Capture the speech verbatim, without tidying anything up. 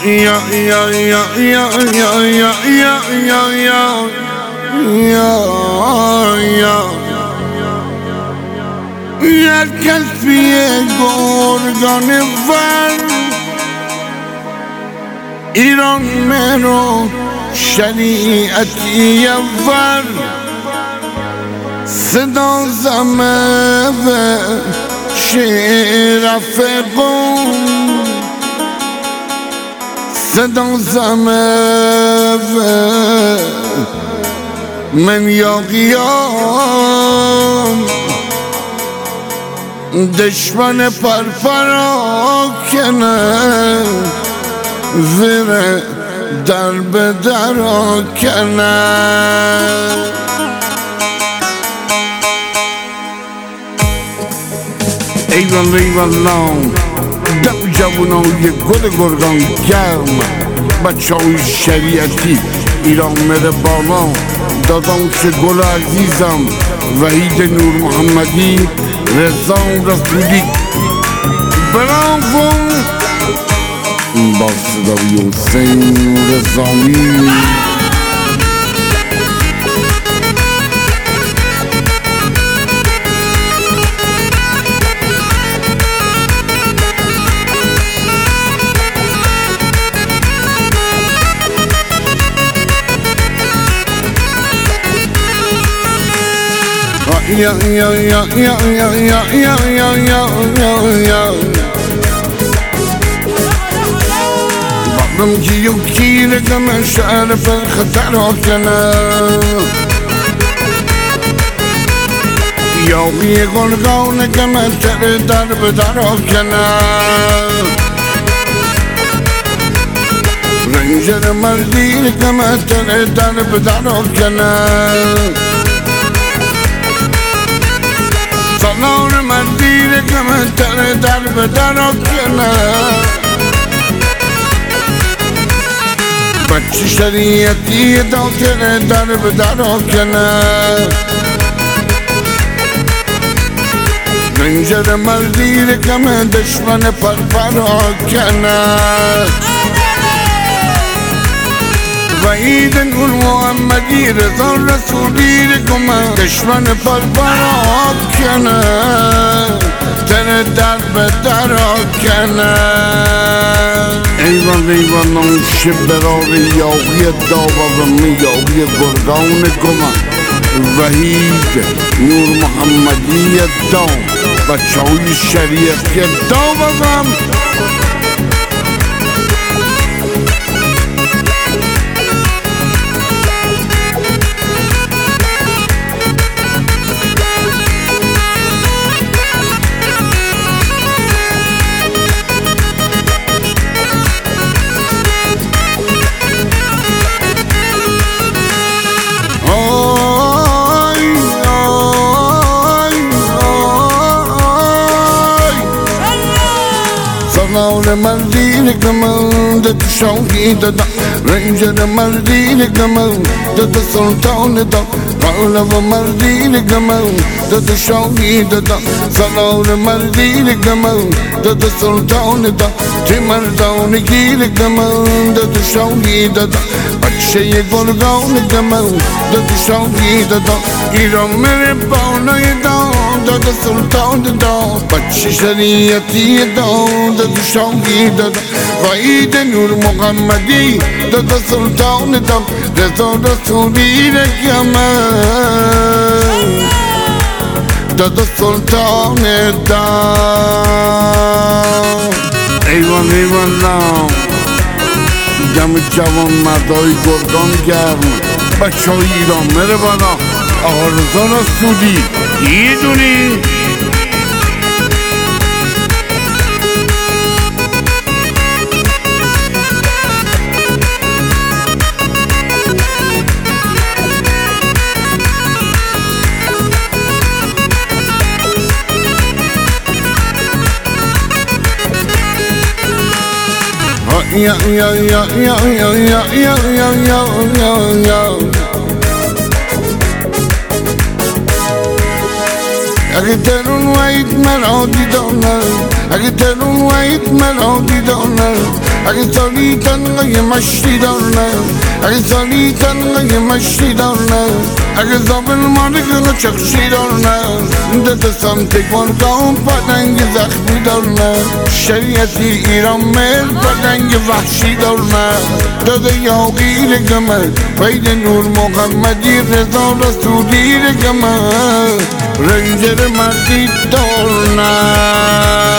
یا یا یا یا یا یا یا یا یا یا هر کس پیه گرگان ور ایران مرو شریعتی ور صدا زمه و شرف قوم صدا زمه و من یا قیام دشمن پرپراکنه وره در به در آکنه ایوان ایوان نام دم جوانای گل گرگان گرم بچه های شریعتی ایران مره بالا دادانش گل عزیزم وحید نور محمدی رضا رسولی براو با صدای حسین رضایی یا یا یا یا یا یا یا یا یا یا بعدم که یکی رقم شرف خطر کنه یا بیه گرگان که من تر در بدر کنه رنجر مردی که من تر در بدر کنه سالار مردی که من تر در بدر کنه بچه شریعتی داکره در بدر کنه رنجر مردی که من دشمن پرپرا کنه وحید نور محمدی رضا رسولی که من دشمن پرپرا کنه تر در بدر کنه ایوان ایوان نامش برار یاقی داوا و میاقی گرگان گمان وحید نور محمدی دام بچه های شریعتی داوا سالار مردی که من ده شاهی دادا رنجر مردی که من ده سلطان دا پهلو مردی که من ده شاهی دادا سالار مردی که من ده سلطان دا تی مردانگی که من ده شاهی دادا بچه گرگان که من ده شاهی دادا ایران مره بالای دا ده سلطان دا بچه شریعتی دا ده شاهی دادا وحید نور محمدی ده سلطان دا رضا رسولی که من ده سلطان دا ایوان ایوان نام دم جوان مردای گرگان گرم بچه های ایران مره بالا آقا رضا رسولی یه دونی یا یا یا یا یا یا یا یا یا یا اگه ترون وید مرا دیدانه اگه ترون وید مرا دیدانه اگه سالی تنگه مشتی دارنه اگه سالی تنگه مشتی دارنه اگه زابل مارگل چخشی دارنه داده سمتک مرگام پدنگ زخمی دارنه شریعتی ایران میل پدنگ وحشی دارنه داده یاغیر گمه بید نور محمدی رضا رسولی گمه رنجر مردی دارنه